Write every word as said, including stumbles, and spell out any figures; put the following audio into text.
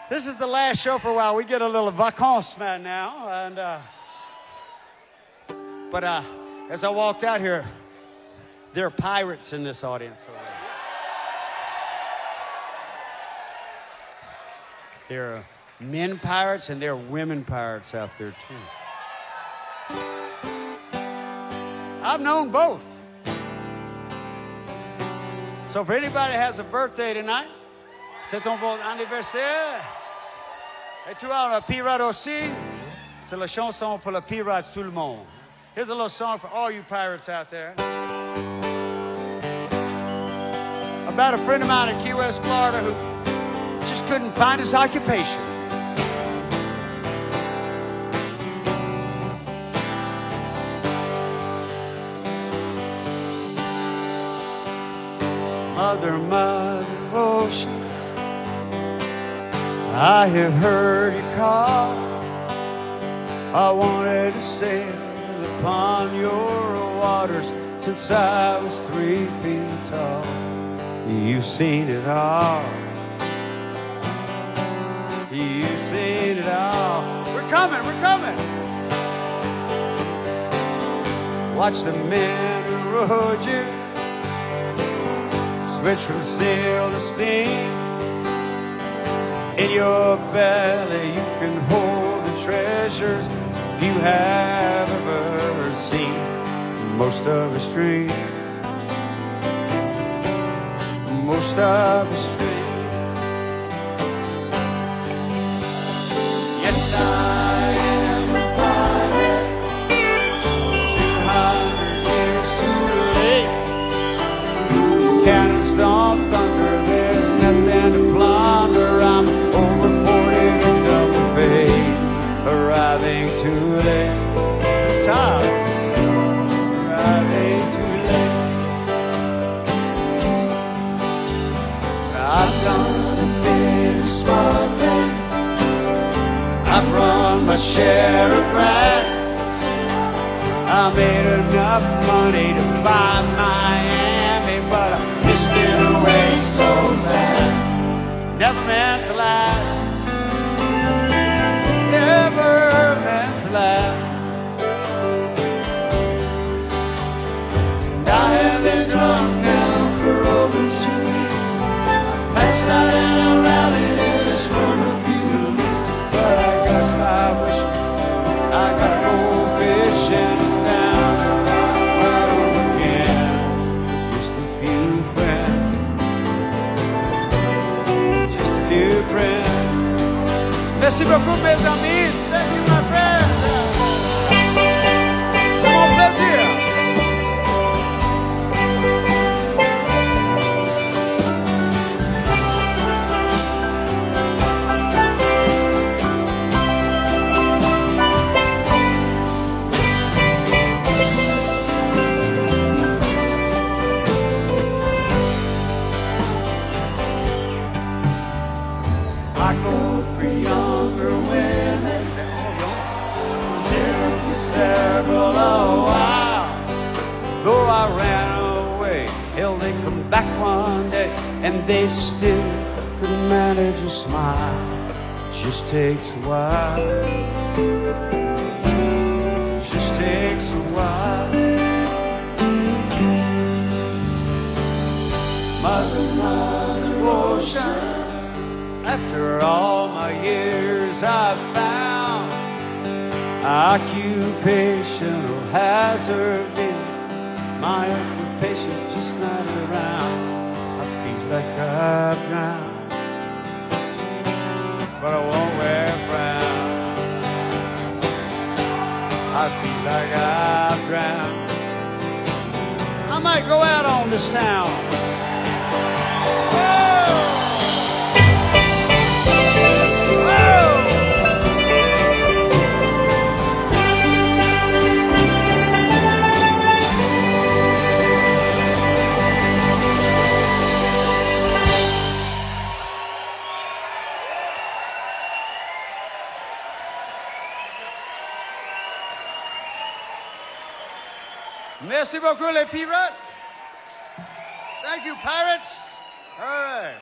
This is the last show for a while. We get a little vacances man now. And, uh, but uh, as I walked out here, there are pirates in this audience. There are men pirates and there are women pirates out there too. I've known both. So if anybody has a birthday tonight, c'est ton bon anniversaire. Et tu as un pirate aussi. C'est la chanson pour les pirates tout le monde. Here's a little song for all you pirates out there. About a friend of mine in Key West, Florida who just couldn't find his occupation. Mother, mother, ocean, I have heard you call. I wanted to sail upon your waters since I was three feet tall. You've seen it all. You've seen it all. We're coming, we're coming. Watch the men who rode you switch from sail to steam. In your belly you can hold the treasures you have ever seen. Most of us dream, most of us dream. Yes, I am a pirate, two hundred years too late. Cannons don't thunder, there's nothing to plunder. I'm over forty to double fade, arriving too late. Top, arriving too late. I've done a bit of smuggling, I've run my share of grass. I made enough money to buy Miami, but I pissed it away so fast. Never meant to last. Never meant to last. And I have been drunk now for over two weeks. I passed out and I rallied in a squirm of few weeks. But I guess I wish I got to go fishing down the road again. Just a few friends, just a few friends. Merci beaucoup, mes amis. Thank you, my friends. C'est mon plaisir. I go for younger women, lived with several a while. Though I ran away, hell, they come back one day and they still couldn't manage a smile. Just takes a while. Just takes a while. Mother, mother, ocean, after all my years I've found occupational hazard been my occupation's just not around. I feel like I've drowned, but I won't wear a frown. I feel like I've drowned. I might go out on this town. Merci beaucoup, les pirates. Thank you, pirates. All right.